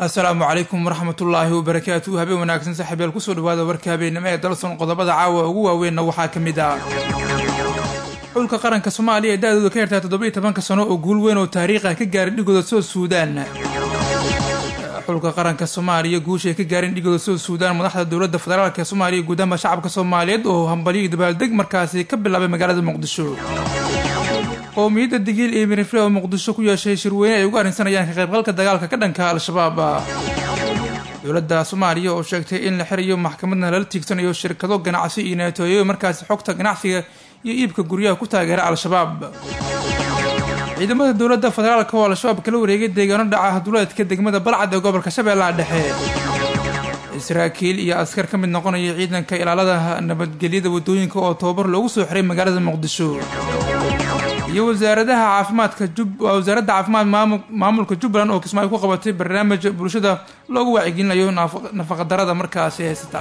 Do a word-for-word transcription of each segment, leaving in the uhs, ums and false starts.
السلام عليكم ورحمة الله وبركاته. هبي وناكسن سحب الكسر وهذا وركابي نما درسون قضبة عاوة ووين وحاكم دا حولك قرن كصوماليا دادو كيرتا تدبي تبان كسنة وقول وين وتاريخه كجار ديجو سو السودان حولك قرن كصوماليا جوشة كجار ديجو سو السودان مدحض الدولة الفدرالية كصوماليا قدام شعب كصوماليا وهمبلي دبال دق مركزي كبل على مقالة مقدشو قومية الدجيل إيه من فلاه مقدشو كويا شيء شروين يقارن سنة يعني غير غلق الدجال كدن كالشباب دولة صوماليا وشكتي إن الحرية محكمتنا للتيكتون يو شركة جناعسي إنتو يو مركز حقوق جناعسي يبقى جوريا كوتا جرا على الشباب عندما الدولة الفدرالية كوال الشباب كلو ريجي ديجان دعاها دولة كده جمد بلعد قبل كشبه لا دحين إسرائيل يا أسكر كم من نقطة يعيدنا كإلى هذا النبض جديد ودوين كأكتوبر لو سحرين مجال مقدشو وزارتها عافمات كجب وزارة عافمات معمول كجبران أو كسمة يكون قبضتي برنامج برشدة لو واعجين ليو نفق الدرادة مركز سياسة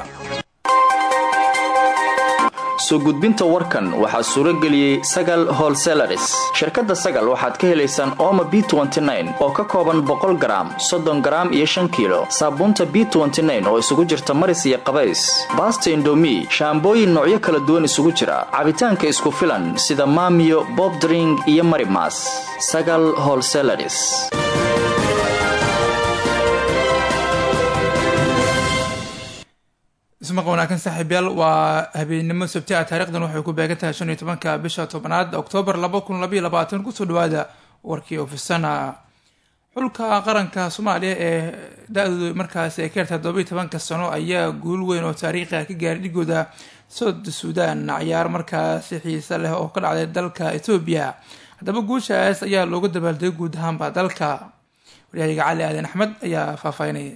soo gudbinta warkan waxa suuro galiyay Sagal Wholesalers shirkadda Sagal waxaad ka helaysaan Omo B twenty nine oo ka kooban boqol gram soddon gram iyo shan kiilo saabuunta B twenty nine oo isugu jirta maris iyo qabays basta indomie shaambooyin noocyo kala duwan isugu jira cabitaanka isku filan sida Mamiyo Bob Drink iyo Marimas Sagal Wholesalers اسمه قونا كان صاحب يال وهبي نمو سبتي تاريخنا waxay ku beegantahay shan iyo tobanka bisha tobnaad October laba kun iyo labaatan ku soo dhawaada warkii oo fisana xulka qaranka Soomaaliya ee daadu markaas ay keerta todoba iyo toban sano ayaa guul weyn oo taariikhi ah ka gaaray dhigooda South Sudan ciyaar markaas xiiso leh oo ka dhacday dalka Ethiopia hadaba guushaas ayaa loogu dabaaldegay guud ahaan dalka wariyaha Cali Aadan Axmed ayaa faafaynay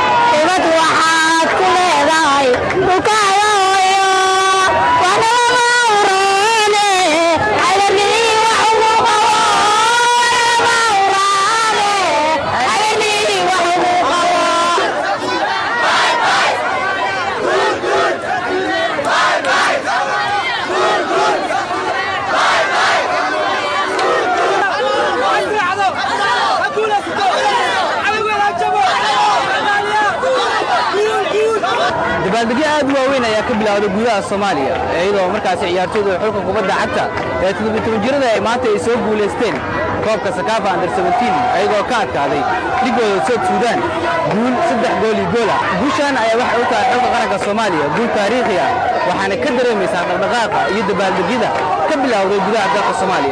dabaaldegyo aad u waaweyn ayaa ka bilowday gudaha Soomaaliya iyadoo markaas ciyaartooyda xulka kubadda cagta ee todoba iyo toban jirada ay maanta ay soo guuleysteen koobka Sakafa Under seventeen ayagoo ka adkaaday ligooda South Sudan guul saddex gool iyo gool ah guushan ayaa waxa uu tahay xulka qaranka Soomaaliya guul taariikhi ah waxaana ka dareemaysaa dhaqdhaqaaqa iyo dabaaldegyada ka bilowday gudaha dalka Soomaaliya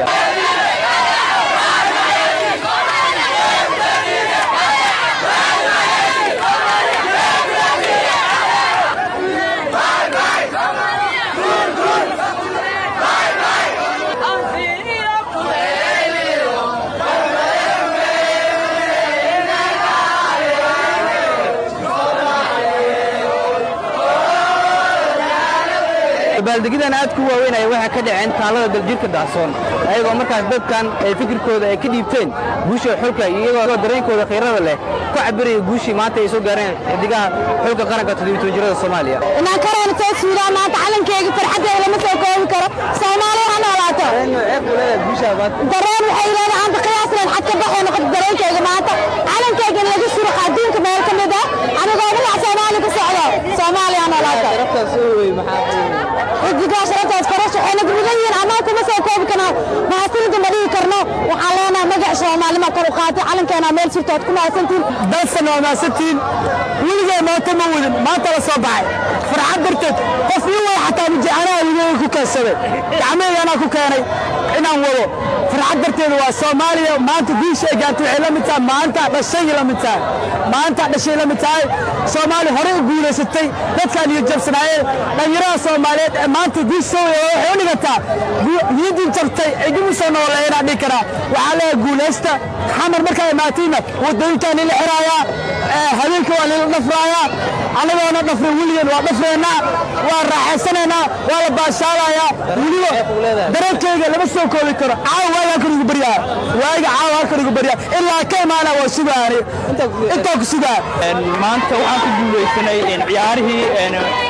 dabaaldegyada aad ku waaweyn ay waxa ka dhaceen taalada daljirka daasoon ayagoo markaas dadkan ay fikirkooda ay ka dhiibteen guusha xulka iyagoo dareenkooda khayraad leh ku cabiraya guushii maanta ay soo gaareen xidigaha xulka qaranka todoba iyo toban jirada Soomaaliya inaan karaan soo suudaan maanta calankeyga farxadda lama soo koobi karo Soomaaliya ha noolaato dareen waxay leedahay aan qiyaas leh xad ka baxay noqon dareenkeyga maanta calankeyga lagu suro qadiinka meel ka mid ah anigoo dhinaca Soomaaliya ka socdo Soomaaliya ha noolaato xidigaha shirkadaas farash waxay nagu leeyihiin ama kuma soo koobi karno mahadsanid ma dhigi karno waxa leena magac Soomaali ma kor u qaatay calankeena meel sirtood ku mahadsantiin dadsan oo mahadsantiin wiliga maanta ma wadin maanta la soo baxay farxad darteed qof iyo xataa mijaanaa wiliga ku kaasabay gacmeeyana ku keenay inaan wado farxad darteed waa Soomaaliya maanta guusha gaartay waxay la mid tahay maanta dhashay la mid tahay maanta dhashay la mid tahay Soomaali hore u guuleysatay dadkan iyo jabsanaayeen dhalinyarada Soomaaliyeed maanta guusha waxay u dhigataa niyadin jabtay idigu soo nooleeyna dhikara waxa la guuleysta xamar markay maatiina wadooyinkan la xiraaya habeenka waa la dhafraaya anagoona dhafray wiligan waa dhafreena waa raaxaysanayna waa la baashaalaaya wiliga dareenkeyga lama soo koobi karo caawa waaga korigu bariyaa waaga caawa korigu bariyaa ilaa ka imaana waa sugaani inta ku sugaa maanta waxaan ku guuleysanay in ciyaarihii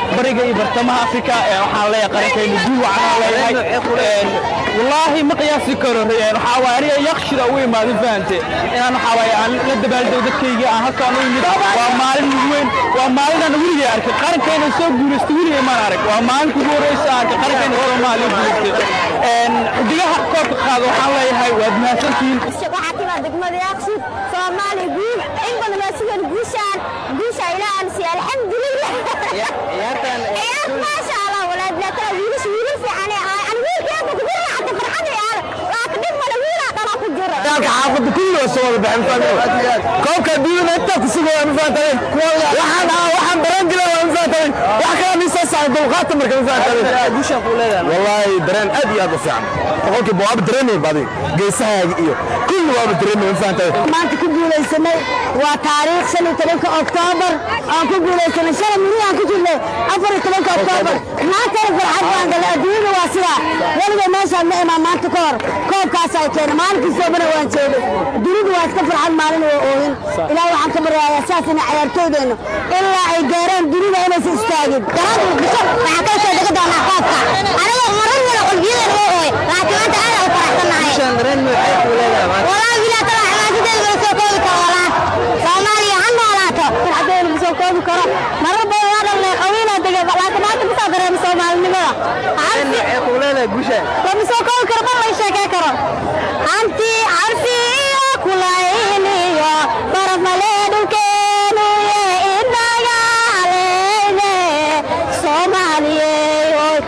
bariga iyo bartamaha afrika waxaan leeyahay qarankayna guul waxaan leeyahay wallaahi ma qiyaasi karo waxaa waaye aniga yaqshida ugu imaaday fahante inaan waxaa waaye aan la dabaaldego dadkayga aan halkaan u yimid waa maalin weyn waa maalin aan weligay arkay qarankayna soo guulaystay weligay maan arag waa maalin kugu horreysa arkay qarankayna soomaaliya guulaystay xidigaha koobka qaada waxaan leeyahay waad mahadsantihiin waxaa timaa degmada yaqshid soomaaliya guul in badan waa sidan guushaan guusha ilaahan si alxamdulilah ciyaartan maasha allah walaad la tara wiilish wiilal fiican ay aan wiilkeeda ku jira hadda farxad yaar laakiin dib wala wiila dhala ku jira dalka xaafadda kullu soo wada baxay koobka diiwada inta ku sugan ma fahanteen waxaan waxaan baran jiray ma fahanteen wax kale mi soo saaray dulqaad marka ma fahanteen guusha ku leedahay wallahi dareen aad iyo aad u fiican qolkii boab dareemay badi geesahaaga iyo kullu waa dareemay ma fahanteen maanta ku guuleysanay waa taariikh shan iyo tobanka Oktoobar aan ku guuleysanay shalay miri aan ku jirnay afar iyo tobanka Oktoobar maanta farxad baan galay adduunka waa sida waliba meesha ma imaan maanta ka hor koobkaas ay keenay maalintii soobana waan joogay dunidu waa iska farxad maalin oo oohin ilaahay waxaan ka baryayaa saasina ciyaartooydeena ilaa ay gaaraan dunida inaysan istaagin garan bisho waxaa ka soo dega doonaa koobka aniga marar wala qalbiyeena oo ooy laakiin maanta aad u faraxsanahay shan dareen ma ay ku leedahay walaa wiila tala xamaasadeeda soo koobi karo walaa Soomaaliya han noolaato farxadeena soo koobi karo marar badan waa dhalay qawiina dega laakiin maanta ku soo dareemay Soomaalinimada arfi ay ku leedahay guusha kuma soo koobi karo ma la sheekay karo anti arfi kulayniyo barafmaleedulkeenu indagaaleyne Soomaaliyeeyoy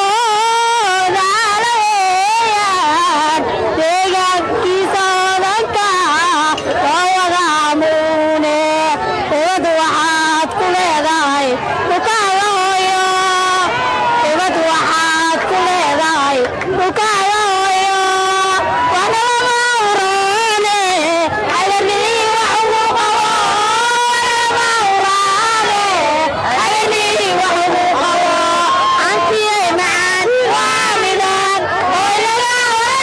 oodaaleyaan deegaankiisa odanka oo wadaamuune ubad waxaad ku leedahay dhulkaayoyo ubad waxaad ku leedahay dhulkaayoyo wanalama uraane cayranii wax ugu qabo wanalama uraane cayranii wax ugu qabo antiyay macaan waalidan ooylaga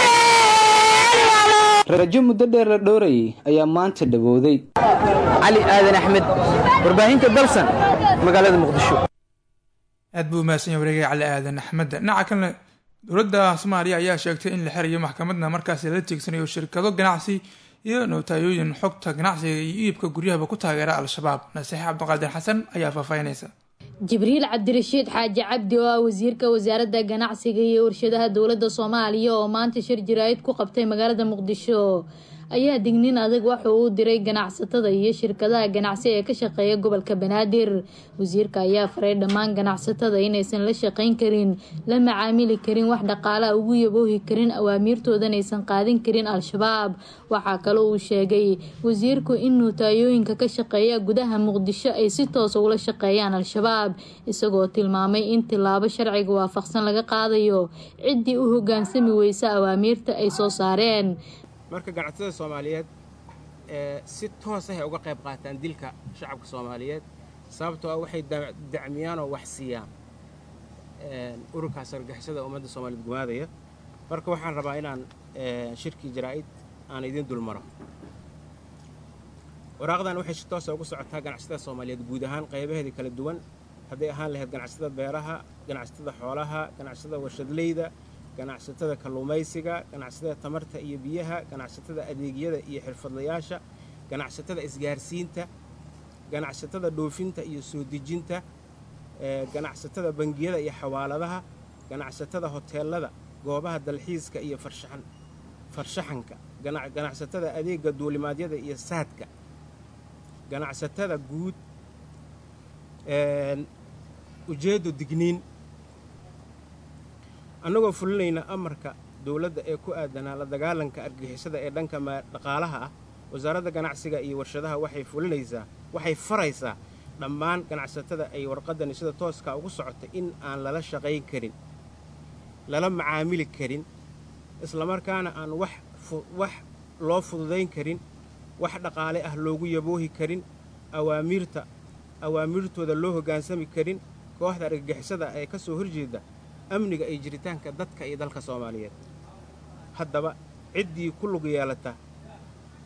wareeryalo rajo muddo dheer la dhowrayay ayaa maanta dhawooday cali aadan axmed warbaahinta dalsan magaalada muqdisho aad buu mahadsan yahay wareegay cali aadan axmed dhinaca kalena dowladda soomaaliya ayaa sheegtay in la xirayo maxkamadna markaasi la tiigsanayo shirkado ganacsi iyo nootayooyin xogta ganacsiga iyo iibka guryahaba ku taageera al-shabaab nasiix cabdiqaadir xasan ayaa faahfaahinaysa jibriil cabdirashiid xaaji cabdi oo ah wasiirka wasaaradda ganacsiga iyo warshadaha dowladda soomaaliya oo maanta shir jaraa'id ku qabtay magaalada muqdisho ayaa digniin adag waxa uu diray ganacsatada iyo shirkadaha ganacsi ee ka shaqeeya gobolka banaadir wasiirka ayaa faray dhammaan ganacsatada inaysan la shaqayn karin la macaamili karin wax dhaqaalaha ugu yaboohi karin awaamiirtoodan aysan qaadin karin al-shabaab waxaa kale uu sheegay wasiirku in nuutaayooyinka ka shaqeeya gudaha muqdisho ay si toos ula shaqeeyaan al-shabaab isagoo tilmaamay in tilaabo sharciga waafaqsan laga qaadayo ciddii u hogaansami weysa awaamiirta ay soo saareen marka ganacsatada Soomaaliyeed ee si toos ah uga qayb qaataan dilka shacabka Soomaaliyeed sababtoo ah waxay dacmiyaan oo wax siiyaan ee ururka sargixisada ummadda Soomaaliyeed gumaadaya marka waxaan rabaa inaan shirkii jaraa'id aan idin dul maro waraaqdan waxay si toos ah ugu socotaa ganacsatada Soomaaliyeed guud ahaan qaybaheeda kala duwan haday ahaan lahayd ganacsatada beeraha ganacsatada xoolaha ganacsatada warshadleyda ganacsatada kalluumaysiga ganacsatada tamarta iyo biyaha ganacsatada adeegyada iyo xirfadlayaasha ganacsatada isgaarsiinta ganacsatada dhoofinta iyo soo dejinta ganacsatada bangiyada iyo xawaaladaha ganacsatada hoteelada goobaha dalxiiska iyo farshaxan farshaxanka ganacsatada adeega duulimaadyada iyo saadka ganacsatada guud ee ujeedo digniin annagoo fulinayna amarka dawladda ee ku aadanaa la dagaalanka argagixisada ee dhanka dhaqaalaha ah wasaaradda ganacsiga iyo warshadaha waxay fulinaysaa waxay faraysaa dhammaan ganacsatada ay warqadani sida tooska ugu socota in aan lala shaqayn karin lala macaamili karin isla markaana aan wax wax loo fududayn karin wax dhaqaale ah loogu yaboohi karin awaamiirta awaamiirtooda loo hoggaansami karin kooxda argagixisada ee ka soo horjeeda amniga iyo jiritaanka dadka iyo dalka Soomaaliyeed haddaba ciddii ku lug yeelata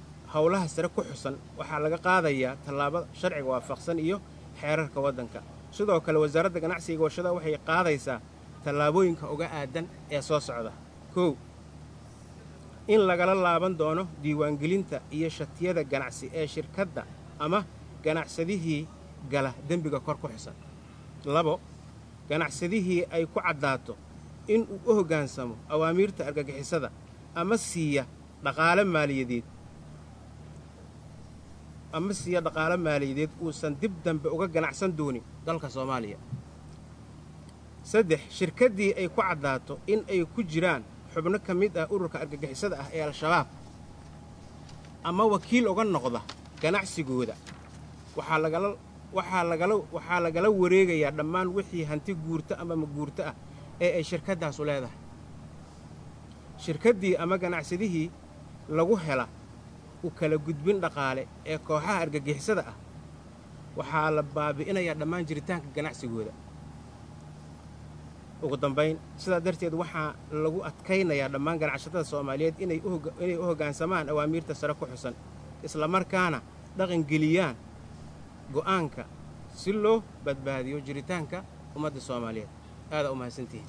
howlaha sare ku xusan waxaa laga qaadayaa tallaabo sharciga waafaqsan iyo xeerarka waddanka sidoo kale wasaaradda ganacsiga warshadaha waxay qaadaysaa tallaabooyinka uga aadan ee soo socda. kow in lagala laaban doono diiwaangelinta iyo shatiyada ganacsi ee shirkadda ama ganacsadihii gala dembiga kor ku xisan. labo ganacsadihii ay ku caddaato in uu u hoggaansamo awaamiirta argagixisada ama siiya dhaqaale maaliyadeed ama siiya dhaqaale maaliyadeed uusan dib dambe uga ganacsan doonin dalka Soomaaliya. saddex shirkaddii ay ku caddaato in ay ku jiraan xubno ka mid ah ururka argagixisada ah ee al-shabaab ama wakiil uga noqda ganacsigooda waxaa lagala waxaa lagala waxaa lagala wareegayaa dhammaan wixii hanti guurta ama maguurta ah ee ay shirkaddaasu leedahay. shirkaddii ama ganacsadihii lagu hela u kala gudbin dhaqaale ee kooxaha argagixisada ah waxaa la baabi'inayaa dhammaan jiritaanka ganacsigooda. ugu dambayn sidaa darteed waxaa lagu adkaynayaa dhammaan ganacsatada Soomaaliyeed inay u inay u hoggaansamaan awaamiirta sare ku xusan isla markaana dhaqangeliyaan go'aanka si loo badbaadiyo jiritaanka ummadda Soomaaliyeed. aad u mahadsantihiin.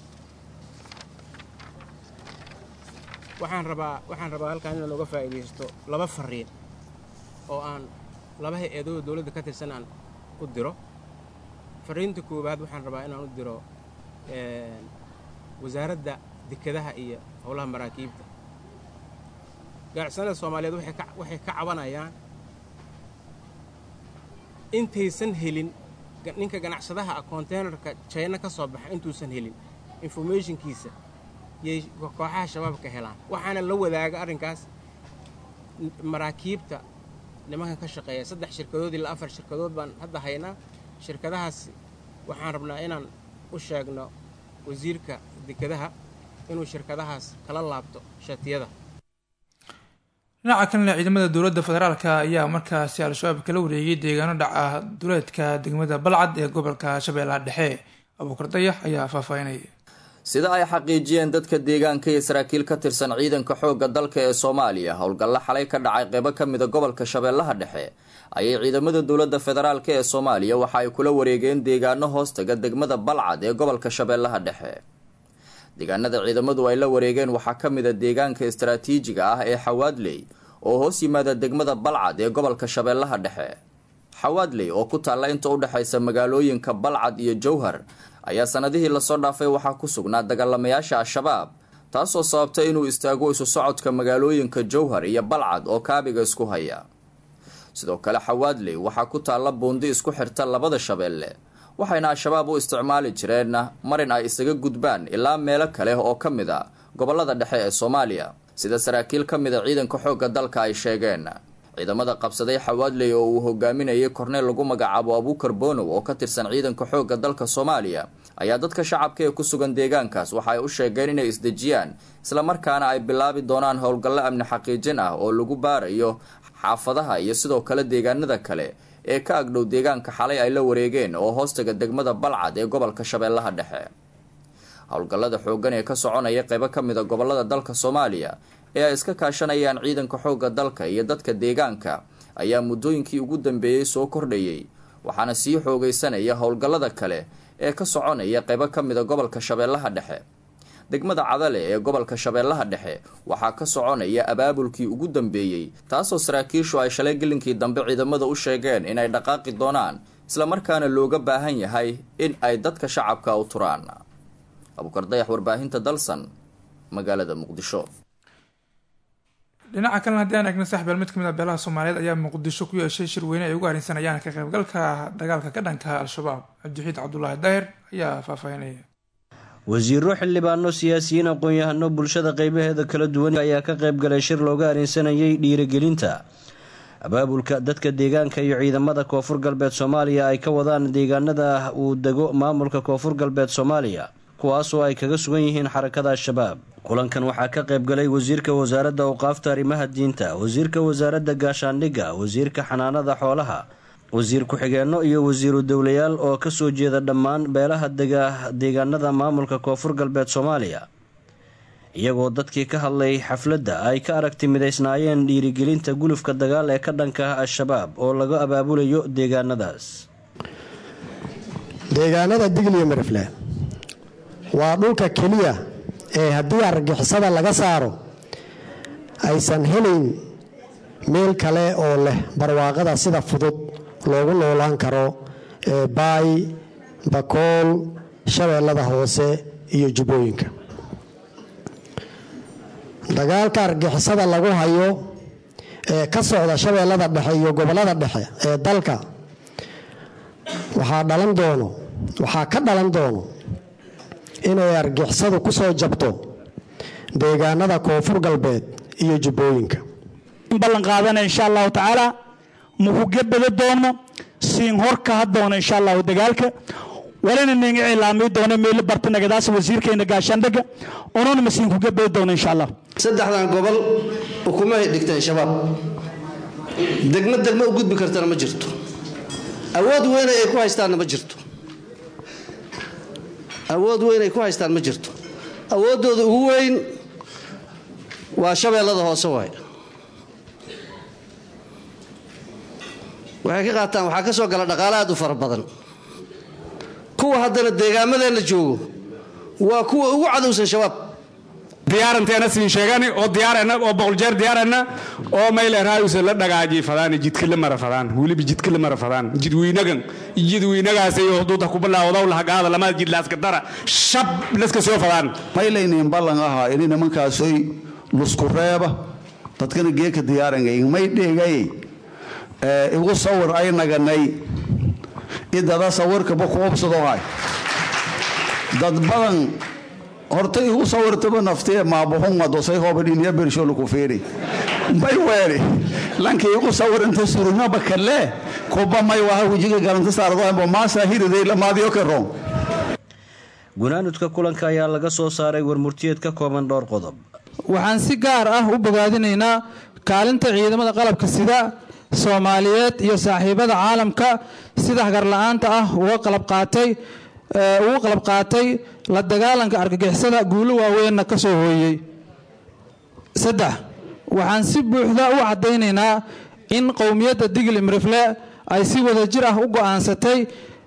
waxaan rabaa waxaan rabaa halkaan inaan uga faa'iideysto laba fariin oo aan laba hay'adood dawladda ka tirsan aan u diro. fariinta koowaad waxaan rabaa inaan u diro wasaaradda dekedaha iyo howlaha maraakiibta. ganacsatada Soomaaliyeed waxay ka waxay ka cabanayaan intaysan helin ninka ganacsadaha ah containerka China ka soo baxa intuusan helin informationkiisa yay kooxaha shabaabka helaan. waxaana la wadaaga arrinkaas maraakiibta nimanka ka shaqeeya saddex shirkadood ilaa afar shirkadood baan hadda haynaa. shirkadahaas waxaan rabnaa inaan u sheegno wasiirka dekedaha inuu shirkadahaas kala laabto shatiyada. dhinaca kalena ciidamada dowladda federaalka ayaa markaasi al-shabaab kala wareegay deegaano dhaca duleedka degmada balcad ee gobolka shabeellaha dhexe. abuukar dayax ayaa faahfaahinaya. sida ay xaqiijiyeen dadka deegaanka iyo saraakiil ka tirsan ciidanka xoogga dalka ee Soomaaliya howlgalla xalay ka dhacay qaybo ka mid ah gobolka shabeellaha dhexe ayay ciidamada dowladda federaalka ee Soomaaliya waxa ay kula wareegeen deegaano hoostaga degmada balcad ee gobolka shabeellaha dhexe. deegaanada ciidamadu ay la wareegeen waxaa ka mid ah deegaanka istaraatiijiga ah ee Xawaadley oo hoos yimaada degmada balcad ee gobolka shabeellaha dhexe. Xawaadley oo ku taalla inta u dhaxaysa magaalooyinka Balcad iyo Jowhar ayaa sanadihii la soo dhaafay waxaa ku sugnaa dagaalamayaasha al-shabaab taasoo sababtay inuu istaago isu socodka magaalooyinka Jowhar iyo Balcad oo kaabiga isku haya. sidoo kale Xawaadley waxaa ku taalla buundi isku xirta labada shabeelle waxayna al-shabaab u isticmaali jireen marin ay isaga gudbaan ilaa meelo kale oo ka mid ah gobolada dhexe ee Soomaaliya sida saraakiil ka mid ah ciidanka xoogga dalka ay sheegeen. ciidamada qabsaday Xawaadley oo uu hogaaminayay korneel lagu magacaabo Abuukar Boonow oo ka tirsan ciidanka xoogga dalka Soomaaliya ayaa dadka shacabka ee ku sugan deegaankaas waxa ay u sheegeen inay isdejiyaan isla markaana ay bilaabi doonaan howlgallo amni xaqiijin ah oo lagu baarayo xaafadaha iyo sidoo kale deegaanada kale ee ka agdhow deegaanka xalay ay la wareegeen oo hoostaga degmada Balcad ee gobolka shabeellaha dhexe. howlgallada xooggan ee ka soconaya qaybo ka mid ah gobolada dalka Soomaaliya ee ay iska kaashanayaan ciidanka xoogga dalka iyo dadka deegaanka ayaa muddooyinkii ugu dambeeyay soo kordhayay waxaana sii xoogaysanaya howlgallada kale ee ka soconaya qaybo ka mid ah gobolka shabeellaha dhexe. degmada Cadale ee gobolka shabeellaha dhexe waxaa ka soconaya abaabulkii ugu dambeeyay taasoo saraakiishu ay shalay gelinkii dambe ciidamada u sheegeen inay dhaqaaqi doonaan isla markaana looga baahan yahay in ay dadka shacabka u turaan. abuukar dayax warbaahinta dalsan magaalada Muqdisho. dhinaca kalena haddii aan eegno saaxiibyaal mid ka mid ah beelaha Soomaaliyeed ayaa Muqdisho ku yeeshay shir weyne ay ugu arrinsanayaan ka qaybgalka dagaalka ka dhanka al-shabaab. Cabdixiid Cabdullaahi Daahir ayaa faahfaahinaya. wasiiro xildhibaano siyaasiyiin aqoon-yahano bulshada qaybaheeda kala duwan ayaa ka qayb galay shir looga arrinsanayay dhiirigelinta abaabulka dadka deegaanka iyo ciidamada koonfur galbeed Soomaaliya ay ka wadaan deegaanada uu dego maamulka koonfur galbeed Soomaaliya kuwaasoo ay kaga sugan yihiin xarakada al-shabaab. kulankan waxaa ka qayb galay wasiirka wasaaradda awqaafta arrimaha diinta, wasiirka wasaaradda gaashaandhigga, wasiirka xanaanada xoolaha, wasiir ku-xigeenno iyo wasiiru dowlayaal oo kasoo jeeda dhammaan beelaha dega deegaanada maamulka koonfur galbeed Soomaaliya. iyagoo dadkii ka hadlay xafladda ay ka aragti midaysnaayeen dhiirigelinta gulufka dagaal ee ka dhanka ah al-shabaab oo laga abaabulayo deegaanadaas. deegaanada Digli iyo Mirifle waa dhulka keliya ee haddii argagixisada laga saaro aysan helayn meel kale oo leh barwaaqada sida fudud loogu noolaan karo ee Baay, Bakool, Shabeellada Hoose iyo Jubbooyinka. dagaalka argagixisada lagu hayo ee ka socda Shabeellada Dhexe iyo gobollada dhexe ee dalka waxaa dhalan doono waxaa ka dhalan doono inay argagixisadu ku soo jabto deegaanada Koonfur Galbeed iyo Jubbooyinka. ballan qaadana insha Allah taala muxuu doono siin horka hadoono insha Allah dagaalka walana ninga ilaamay doono meel bartanagadaas wasiirkeena gaashaandhaga onoon masiin ku gabay doono insha Allah. saddexdan gobol xukuumaha dhigtay shabaab degmad degmo u gudbi kartana ma jirto awood weyn ay ku haystaan ma jirto awood weyn ay ku haystaan ma jirto awoodooda ugu weyn waa Shabeellada Hoose waay waxay ka qaataan waxa ka soo gala dhaqaale aad u fara badan kuwa haddana deegaamadeena joogo waa kuwa ugu cadowsan shabaab diyaaranteena siin sheegani oo diyaarana oo boqol jeer diyaarana oo meelay raayusa la dhagaaji fadaan jidka la mara fadaan waliba jidka la mara fadaan jidweynagan jidweynagaas iyo xuduudda ku bilaawdo la hagaada lama jid laaska dara shab laska soo fadaan maylaynin ballan aha in nimankaas ay lusku reeba dadkana geeka diyaaranay may dhigay ee igu sawir ay naganay idada sawirka boqo obsado hay dad badan horta igu sawirtaba naftee ma boqon wado say hoobadin ya bersho ku feeri bay weeri lankii igu sawir inta suruna bakale koba may waa wajiga galanta saarado ama ma saahiray lamaadiyo ka roon. gunaanudka kulanka ayaa laga soo saaray warmurtiyeed ka kooban dhowr qodob. waxaan si gaar ah u bogaadinaynaa kaalinta ciidamada qalabka sida Soomaaliyeed iyo saaxiibada caalamka sida hagar la'aanta ah uga qalab qaatay ugu qalab qaatay la dagaalanka argagixisada guulo waaweyn ka soo hooyay. saddex waxaan si buuxda u cadeynaynaa in qowmiyadda Digli Mirifle ay si wada jir ah u go'aansatay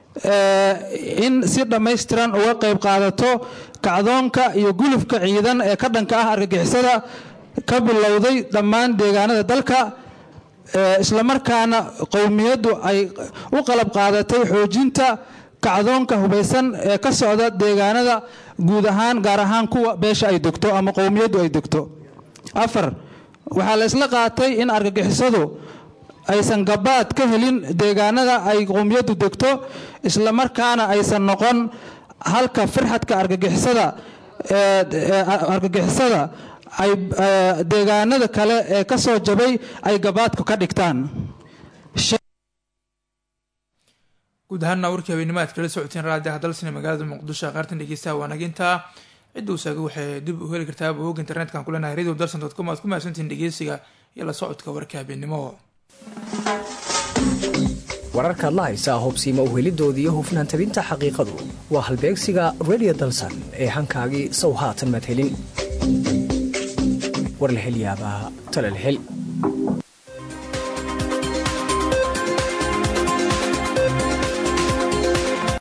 in si dhameystiran uga qayb qaadato kacdoonka iyo gulufka ciidan ee ka dhanka ah argagixisada ka bilowday dhammaan deegaanada dalka isla markaana qowmiyaddu ay u qalab qaadatay xoojinta kacdoonka hubeysan ee ka socda deegaanada guud ahaan gaar ahaan kuwa beesha ay degto ama qowmiyaddu ay degto. afar waxaa la isla qaatay in argagixisadu aysan gabaad ka helin deegaanada ay qowmiyaddu degto isla markaana aysan noqon halka firxadka argagixisada argagixisada ay deegaanada kale ee ka soo jabay ay gabaadku ka dhigtaan. guud ahaanna warkii habeennimaad kala socoteen raadiyaha dalsane magaalada muqdisho qaartan dhegeystaha waanaginta cidda usaaga waxay dib u heli kartaa bog internetka ku leenahay radio dalsan dot com aad ku mahadsantihiin dhegeysiga iyo la socodka warka habeennimo. wararkaad la haysaa hubsiima u helidoodii iyo hufnaan tabinta xaqiiqadu waa halbeegsiga radio dalsan ee hankaagii sow haatan maad helin war la hel yaabaa tala la hel